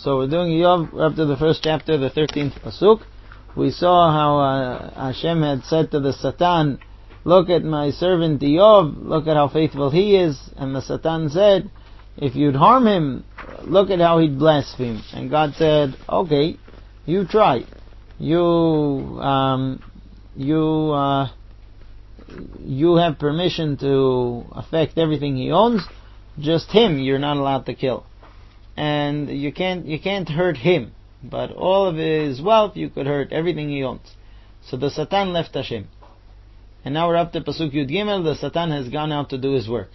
So we're doing Iyov up to the first chapter, the 13th pasuk. We saw how Hashem had said to the Satan, look at my servant Iyov, look at how faithful he is. And the Satan said, if you'd harm him, look at how he'd blaspheme. And God said, okay, you try. You have permission to affect everything he owns. Just him you're not allowed to kill. And you can't hurt him. But all of his wealth you could hurt, everything he owns. So the Satan left Hashem. And now we're up to Pasuk Yud Gimel. The Satan has gone out to do his work.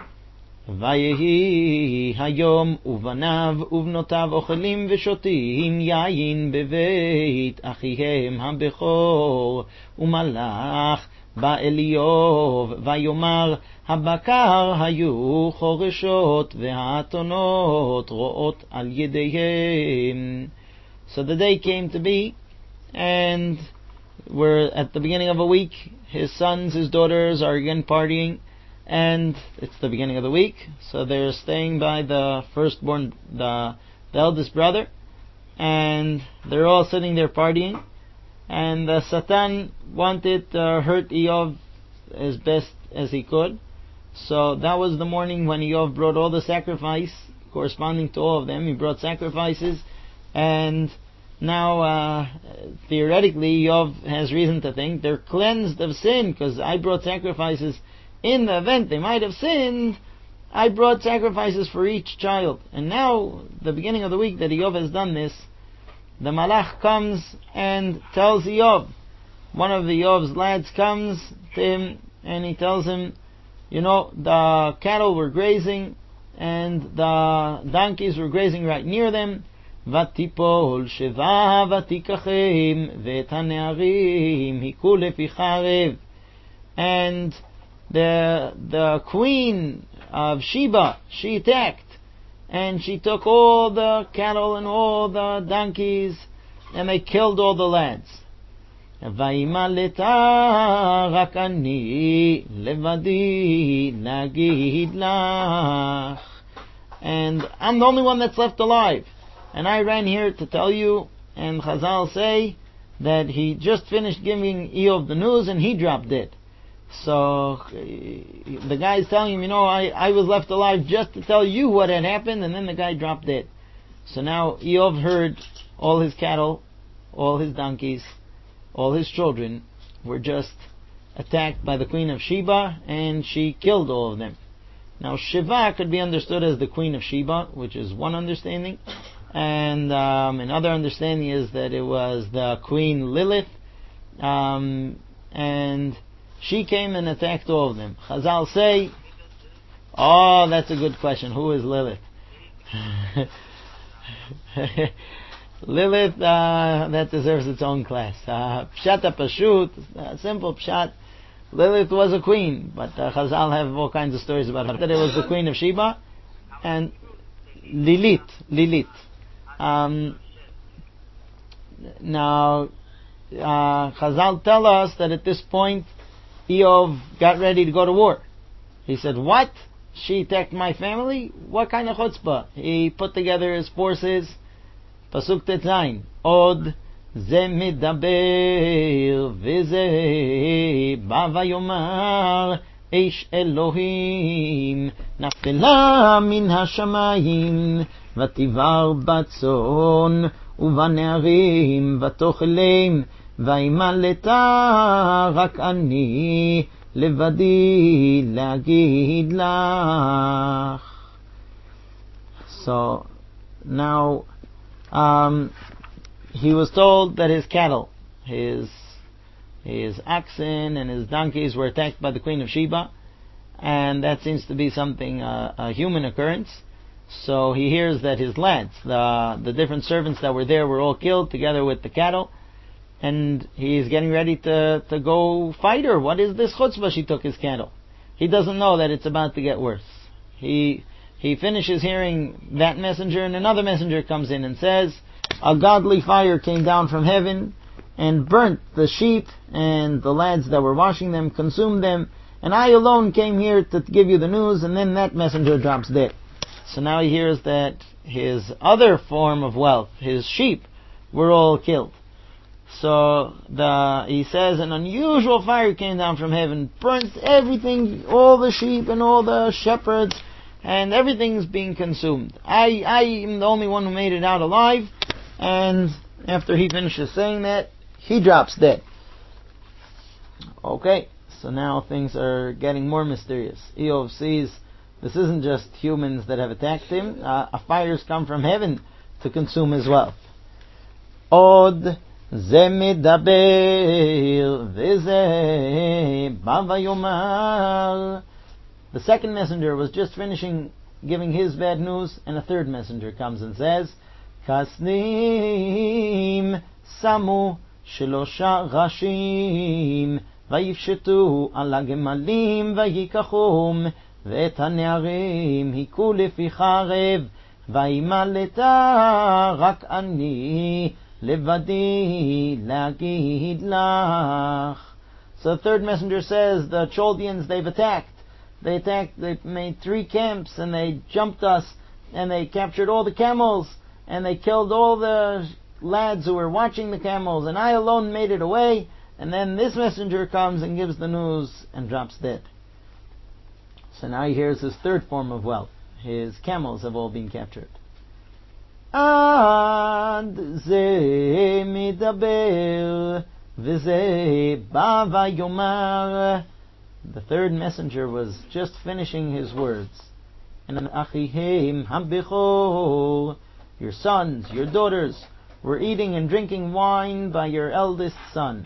Vayehi hayom uvanav uvnotav ochelim v'shotim yayin beveit achihem habechor umalach ba'Eliov vayomar habakar hayu choreshot ve'atonot ro'ot al yedehem. So the day came to be, and we're at the beginning of a week. His sons, his daughters are again partying, and it's the beginning of the week, so they're staying by the firstborn, the eldest brother, and they're all sitting there partying, and the Satan wanted to hurt Iyov as best as he could. So that was the morning when Iyov brought all the sacrifice corresponding to all of them. He brought sacrifices, and now theoretically Iyov has reason to think they're cleansed of sin, because I brought sacrifices. In the event they might have sinned, I brought sacrifices for each child. And now, the beginning of the week that Iyov has done this, the Malach comes and tells Iyov. One of the Iyov's lads comes to him and he tells him, the cattle were grazing and the donkeys were grazing right near them. ותיפול שבה ותיקחם ואת הנערים היכו לפי חרב. And the queen of Sheba, she attacked, and she took all the cattle and all the donkeys, and they killed all the lads. וימלטה רק אני לבדי להגיד לך. And I'm the only one that's left alive. And I ran here to tell you, and Chazal say that he just finished giving Iyov the news and he dropped dead. So the guy's telling him, I was left alive just to tell you what had happened, and then the guy dropped dead. So now Iyov heard all his cattle, all his donkeys, all his children were just attacked by the queen of Sheba, and she killed all of them. Now Shiva could be understood as the queen of Sheba, which is one understanding. And another understanding is that it was the queen Lilith, and she came and attacked all of them. Chazal say, that's a good question. Who is Lilith? Lilith, that deserves its own class. Pshat Pashut, simple Pshat. Lilith was a queen, but Chazal have all kinds of stories about her. That it was the queen of Sheba, and Lilith. Now, Chazal tell us that at this point, Iyov got ready to go to war. He said, what? She attacked my family? What kind of chutzpah? He put together his forces. Pasuk Tetzayin. Od ze medaber veze ba vayomar eish Elohim nafela min hashamayim ותיבר בצאן ובנערים ותאכלם וימלטה רק אני לבדי להגיד לך. So now he was told that his cattle, his oxen and his donkeys were attacked by the queen of Sheba, and that seems to be something, a human occurrence. So he hears that his lads, the different servants that were there, were all killed together with the cattle, and he's getting ready to go fight her. What is this chutzpah? She took his cattle. He doesn't know that it's about to get worse. He finishes hearing that messenger, and another messenger comes in and says, a godly fire came down from heaven and burnt the sheep and the lads that were washing them, consumed them, and I alone came here to give you the news. And then that messenger drops dead. So now he hears that his other form of wealth, his sheep, were all killed. So he says an unusual fire came down from heaven, burnt everything, all the sheep and all the shepherds, and everything's being consumed. I am the only one who made it out alive. And after he finishes saying that, he drops dead. Okay, so now things are getting more mysterious. Eov sees this isn't just humans that have attacked him. A fire's come from heaven to consume his wealth. Od ze medaber v'ze ba vayomar. The second messenger was just finishing giving his bad news, and a third messenger comes and says, Kasnim samu shelosha rashim vayifshetu ala gemalim vayikachum ואת הנערים היכו לפי חרב וימלטה רק אני לבדי להגיד לך. So the third messenger says, the Chaldeans, they've attacked. They made 3 camps, and they jumped us, and they captured all the camels, and they killed all the lads who were watching the camels, and I alone made it away. And then this messenger comes and gives the news and drops dead. So now he hears his third form of wealth. His camels have all been captured. Ad ze midaber v'ze ba vayomar. The third messenger was just finishing his words. And achihem habechor, your sons, your daughters, were eating and drinking wine by your eldest son.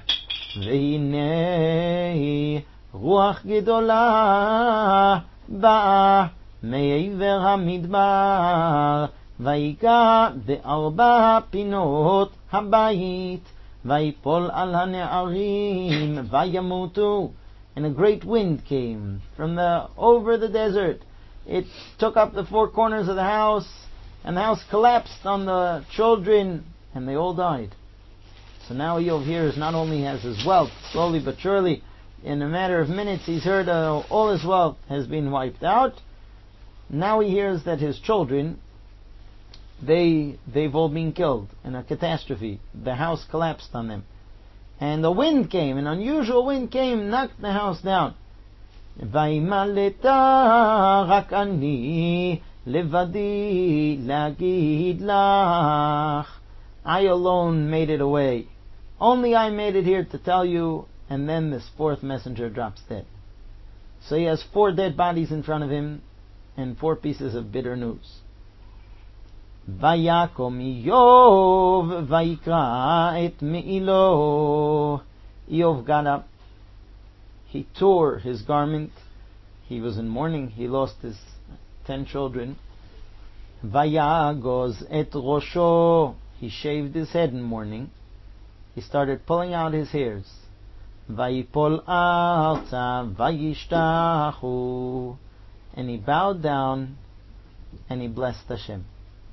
V'hinei רוח גדולה באה מעבר המדבר ויגע בארבע פינות הבית ויפול על הנערים וימותו. And a great wind came from over the desert. It took up the 4 corners of the house, and the house collapsed on the children, and they all died. So now Eov hears not only has his wealth, slowly but surely, in a matter of minutes, he's heard all his wealth has been wiped out. Now he hears that his children, they've all been killed in a catastrophe. The house collapsed on them. And a wind came, an unusual wind came, knocked the house down. וימלטה רק אני לבדי להגיד לך. I alone made it away. Only I made it here to tell you. And then this 4th messenger drops dead. So he has 4 dead bodies in front of him and 4 pieces of bitter news. Vayakom Eov vayikra et me'ilo. Eov got up. He tore his garment. He was in mourning. He lost his 10 children. Vayagoz et rosho. He shaved his head in mourning. He started pulling out his hairs. Vayipol arza vayishtachu, and he bowed down and he blessed Hashem.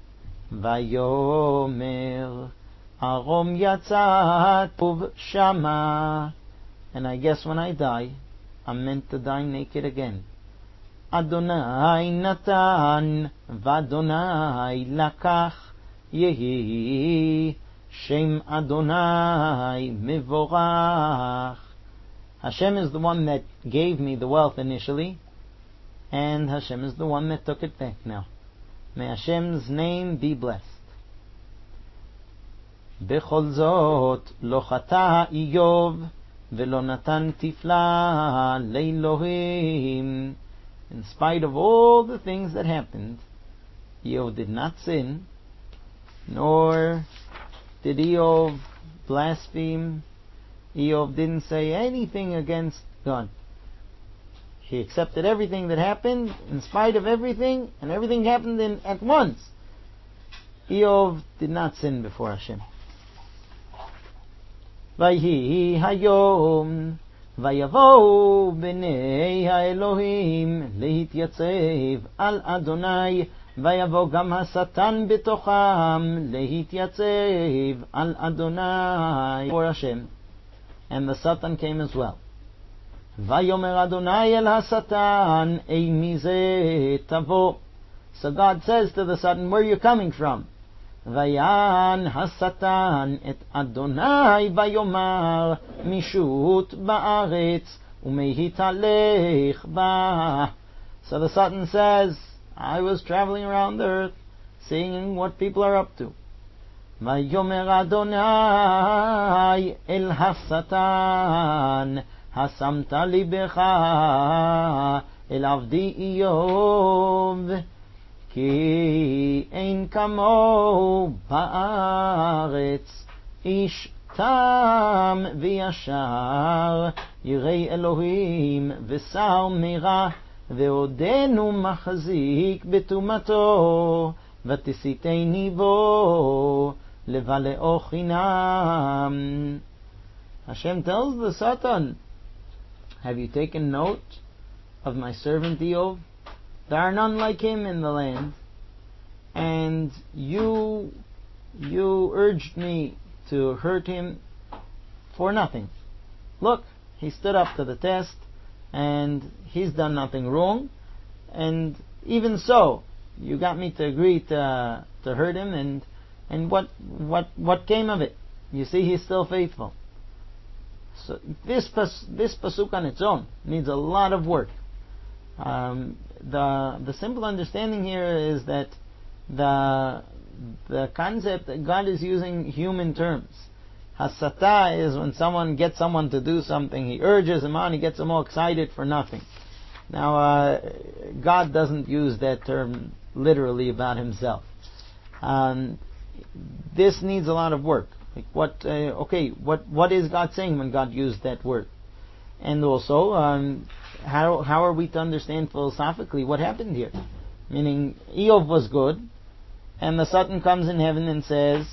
Vayomer arom yatzat uv shama, and I guess when I die, I'm meant to die naked again. Adonai natan v'Adonai lakach yehi. Shem Adonai Mivorach. Hashem is the one that gave me the wealth initially, and Hashem is the one that took it back now. May Hashem's name be blessed. Bechol zot lo chata Eov velo natan tifla le'Elohim. In spite of all the things that happened, Eov did not sin, nor did Eov blaspheme. Eov didn't say anything against God. He accepted everything that happened in spite of everything, and everything happened at once. Eov did not sin before Hashem. Vayhi hayom vayavo bnei haElohim lehityatzeiv al Adonai ויבוא גם השטן בתוכם להתייצב על אדוני for Hashem. And the Satan came as well. ויאמר אדוני אל השטן, אי מזה תבוא? So God says to the Satan, where are you coming from? Vayan hasatan et Adonai vayomar mishut ba'aretz umehitalech ba. So the Satan says, I was traveling around the earth, seeing what people are up to. Vayomer Adonai el hasatan hasamta libecha el avdi Iyov ki ein kamo ba'aretz ish tam v'yashar yirei Elohim v'sar mira ve'odenu machzik betumato v'tisiteni bo levaleo chinam. Hashem tells the Satan, have you taken note of my servant Iyov? There are none like him in the land, and you urged me to hurt him for nothing. Look, he stood up to the test, and he's done nothing wrong, and even so, you got me to agree to hurt him, and what came of it? You see, he's still faithful. So this pasuk on its own needs a lot of work. The simple understanding here is that the concept that God is using human terms. Hasata is when someone gets someone to do something, he urges him on, he gets them all excited for nothing. Now, God doesn't use that term literally about himself. This needs a lot of work. Like what is God saying when God used that word? And also, how are we to understand philosophically what happened here? Meaning, Iyov was good, and the Satan comes in heaven and says,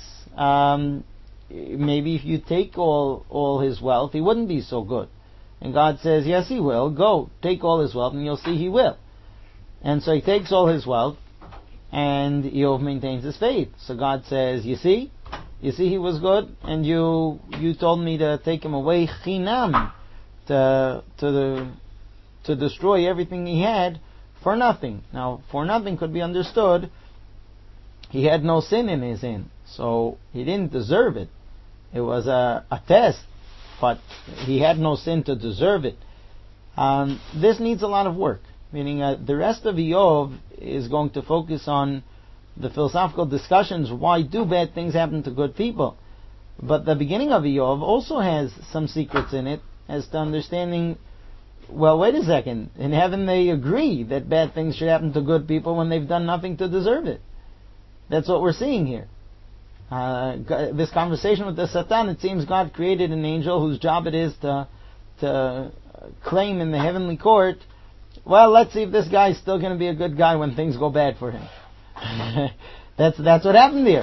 maybe if you take all his wealth, he wouldn't be so good. And God says, yes, he will. Go, take all his wealth, and you'll see he will. And so he takes all his wealth, and Iyov maintains his faith. So God says, you see he was good, and you told me to take him away chinam, to destroy everything he had for nothing. Now, for nothing could be understood, he had no sin in his hand, so he didn't deserve it. It was a test, but he had no sin to deserve it. This needs a lot of work, meaning the rest of Iyov is going to focus on the philosophical discussions, why do bad things happen to good people? But the beginning of Iyov also has some secrets in it as to understanding, well, wait a second, in heaven they agree that bad things should happen to good people when they've done nothing to deserve it. That's what we're seeing here. This conversation with the Satan, it seems God created an angel whose job it is to claim in the heavenly court, well, let's see if this guy's still going to be a good guy when things go bad for him. That's what happened here.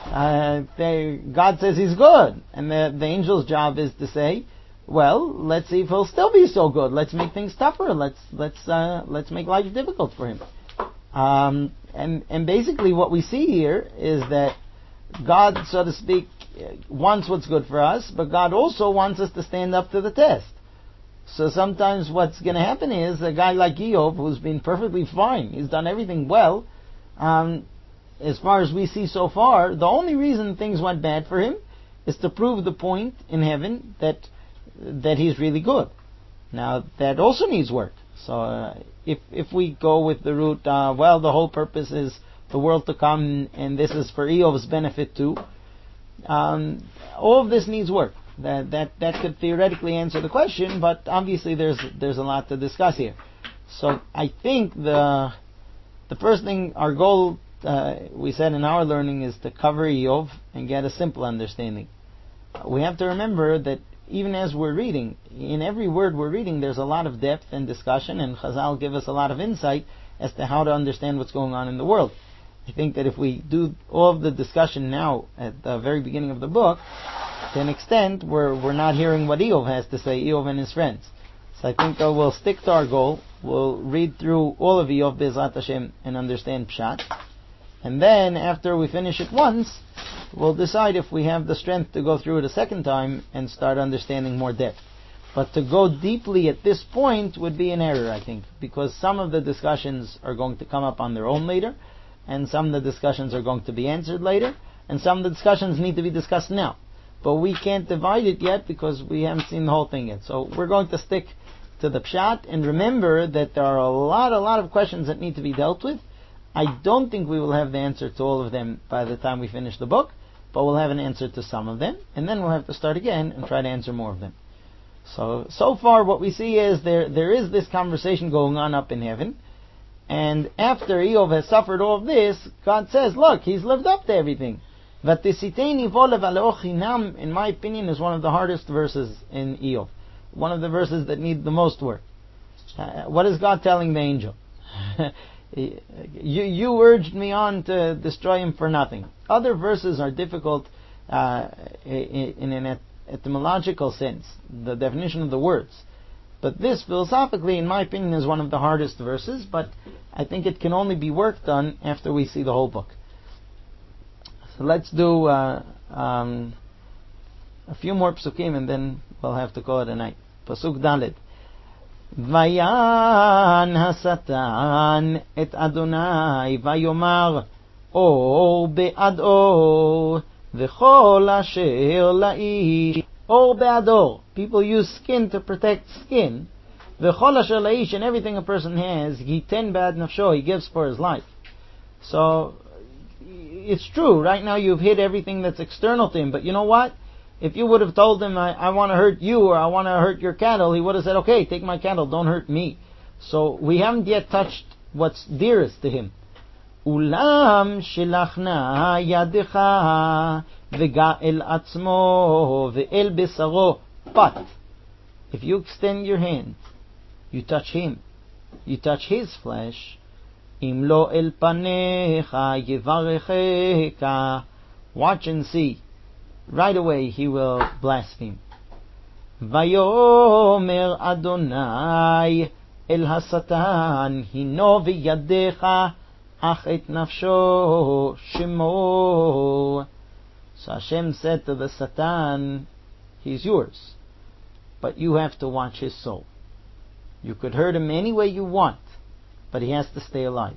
God says he's good, and the angel's job is to say, well, let's see if he'll still be so good. Let's make things tougher. Let's make life difficult for him. And basically what we see here is that God, so to speak, wants what's good for us, but God also wants us to stand up to the test. So sometimes what's going to happen is a guy like Iyov, who's been perfectly fine, he's done everything well, as far as we see so far, the only reason things went bad for him is to prove the point in heaven that he's really good. Now, that also needs work. So if we go with the route, well, the whole purpose is the world to come, and this is for Iyov's benefit too, all of this needs work. That could theoretically answer the question, but obviously there's a lot to discuss here. So I think the first thing, our goal, we said in our learning, is to cover Iyov and get a simple understanding. We have to remember that even as we're reading, in every word we're reading, there's a lot of depth and discussion, and Chazal give us a lot of insight as to how to understand what's going on in the world. I think that if we do all of the discussion now at the very beginning of the book, to an extent, we're not hearing what Iyov has to say, Iyov and his friends. So I think we'll stick to our goal. We'll read through all of Iyov Be'ezrat Hashem and understand Pshat. And then, after we finish it once, we'll decide if we have the strength to go through it a second time and start understanding more depth. But to go deeply at this point would be an error, I think, because some of the discussions are going to come up on their own later, and some of the discussions are going to be answered later, and some of the discussions need to be discussed now. But we can't divide it yet because we haven't seen the whole thing yet. So we're going to stick to the pshat, and remember that there are a lot of questions that need to be dealt with. I don't think we will have the answer to all of them by the time we finish the book, but we'll have an answer to some of them, and then we'll have to start again and try to answer more of them. So far what we see is there is this conversation going on up in heaven, and after Eov has suffered all of this, God says, look, he's lived up to everything. Vatisiteini volev aleoch hinam, in my opinion, is one of the hardest verses in Eov. One of the verses that need the most work. What is God telling the angel? You urged me on to destroy him for nothing. Other verses are difficult in an etymological sense, the definition of the words. But this, philosophically, in my opinion, is one of the hardest verses, but I think it can only be worked on after we see the whole book. So let's do a few more psukim and then we'll have to call it a night. Pasuk Dalet. Vayan hasatan et Adonai vayomar or be'ad or v'chol asher la'ish or be'ador. People use skin to protect skin. V'chol asher la'ish, and everything a person has, yiten be'ad nafsho, he gives for his life. So it's true, right now you've hit everything that's external to him, but you know what? If you would have told him, I want to hurt you, or I want to hurt your cattle, he would have said, okay, take my cattle, don't hurt me. So we haven't yet touched what's dearest to him. Ulam shilachna yadecha v'ga'el atzmo ve'el besaro. But if you extend your hand, you touch him, you touch his flesh, im lo el panecha yevarecheka. Watch and see. Right away he will blaspheme. Vayomer Adonai el hasatan hino v'yadecha ach et nafsho shemo. So Hashem said to the Satan, he's yours, but you have to watch his soul. You could hurt him any way you want, but he has to stay alive.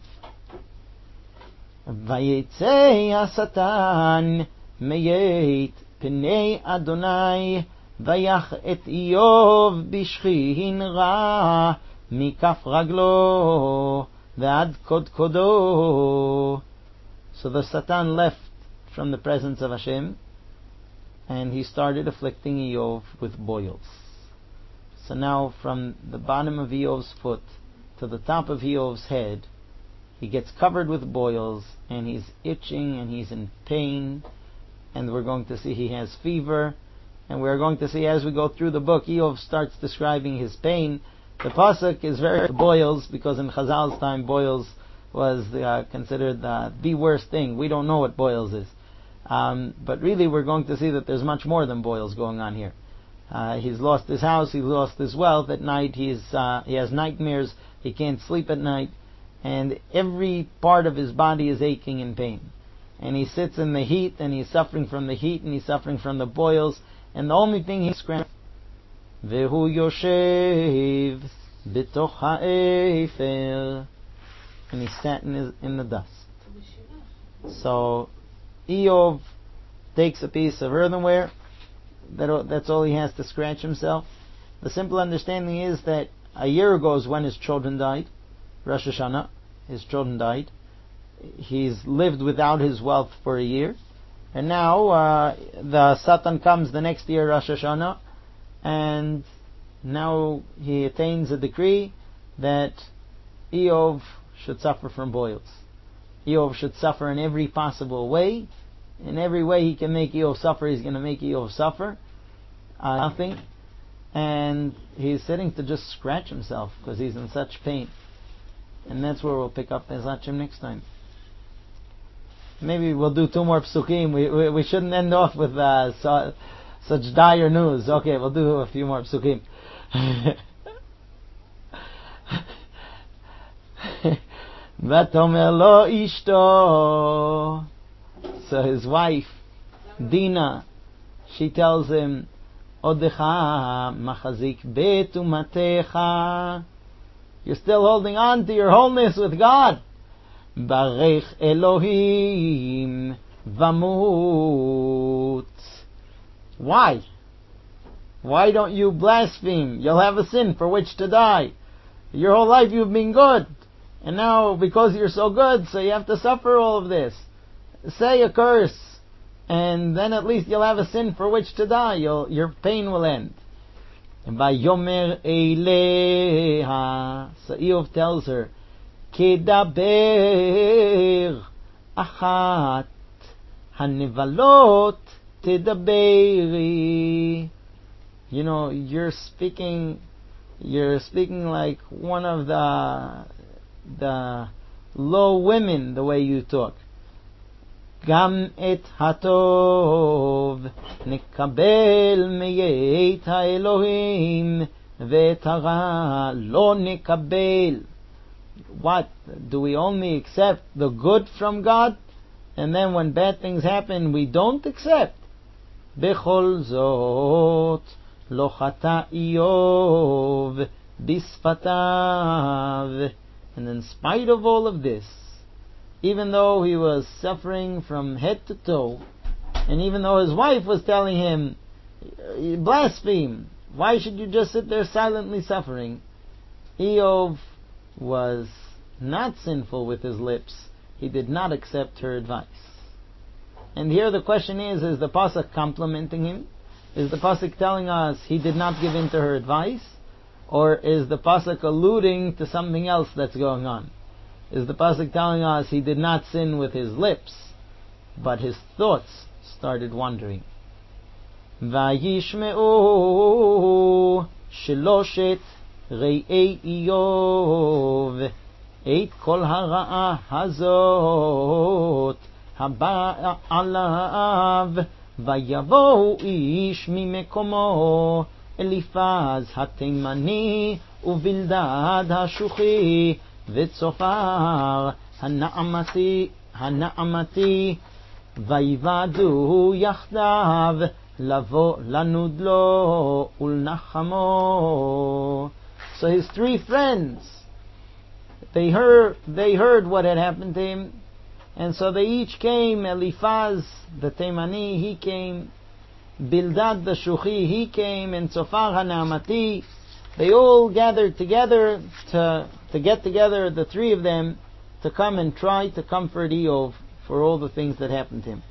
Vayetzei hasatan meyet pnei Adonai vayach et Iyov bishchin ra mikaf raglo ve'ad kodkodo. So the Satan left from the presence of Hashem and he started afflicting Iyov with boils. So now from the bottom of Iyov's foot to the top of Iyov's head, he gets covered with boils and he's itching and he's in pain. And we're going to see he has fever, and we're going to see as we go through the book, Eov starts describing his pain. The pasuk is very boils, because in Chazal's time boils was considered the worst thing. We don't know what boils is, but really we're going to see that there's much more than boils going on here. He's lost his house, he's lost his wealth. At night he has nightmares, he can't sleep at night, and every part of his body is aching in pain. And he sits in the heat, and he's suffering from the heat, and he's suffering from the boils, and the only thing he's screaming, Vehu yoshev b'toch ha'efer, and he sat in the dust. So Eov takes a piece of earthenware, that's all he has to scratch himself. The simple understanding is that a year ago is when his children died, Rosh Hashanah, his children died. He's lived without his wealth for a year, and now the Satan comes the next year, Rosh Hashanah, and now he attains a decree that Eov should suffer from boils. Eov should suffer in every possible way. In every way he can make Eov suffer, he's going to make Eov suffer. Nothing. And he's sitting to just scratch himself because he's in such pain. And that's where we'll pick up Bezrat Hashem next time. Maybe we'll do 2 more psukim. We shouldn't end off with such dire news. Okay, we'll do a few more psukim. Vatomer lo ishto. So his wife, Dina, she tells him, Odecha machazik betumatecha. You're still holding on to your wholeness with God. Barech Elohim vamut. Why? Why don't you blaspheme? You'll have a sin for which to die. Your whole life you've been good. And now, because you're so good, so you have to suffer all of this. Say a curse, and then at least you'll have a sin for which to die. Your pain will end. Vayomer Eileha. So Eov tells her, Kedaber achat hanevalot tedaberi. You know, you're speaking like one of the low women, the way you talk. Gam et hatov nekabel meyet haElohim ve'et hara lo nekabel. What? Do we only accept the good from God? And then when bad things happen, we don't accept? Bechol zot lo chata Iyov bisfatav. And in spite of all of this, even though he was suffering from head to toe, and even though his wife was telling him, blaspheme, why should you just sit there silently suffering? Eov was not sinful with his lips. He did not accept her advice. And here the question is the Pasuk complimenting him? Is the Pasuk telling us he did not give in to her advice? Or is the Pasuk alluding to something else that's going on? Is the Pasuk telling us he did not sin with his lips, but his thoughts started wandering? Vayishme'u sheloshet re'ei Iyov et kol hara'a hazot haba alav vayavohu ish mimekomo Eliphaz haTemani uvildad hashuchi v'tzofar hana'amati vayivadu yachdav lavo lanud lo ulnachamo. So his three friends, they heard what had happened to him, and so they each came. Eliphaz the Temani, he came. Bildad the Shuchi, he came. And Tzofar HaNaamati, they all gathered together to get together, the three of them, to come and try to comfort Eov for all the things that happened to him.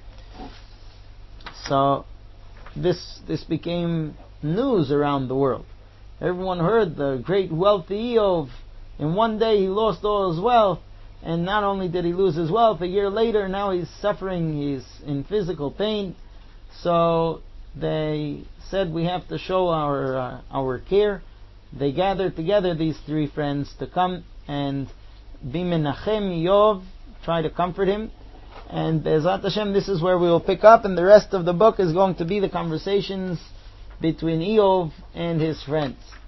So this became news around the world. Everyone heard the great wealthy Eov. In one day he lost all his wealth, and not only did he lose his wealth, a year later now he's suffering, he's in physical pain. So they said, we have to show our care. They gathered together, these three friends, to come and be menachem Eov, try to comfort him. And Be'ezrat Hashem, this is where we will pick up, and the rest of the book is going to be the conversations between Eov and his friends.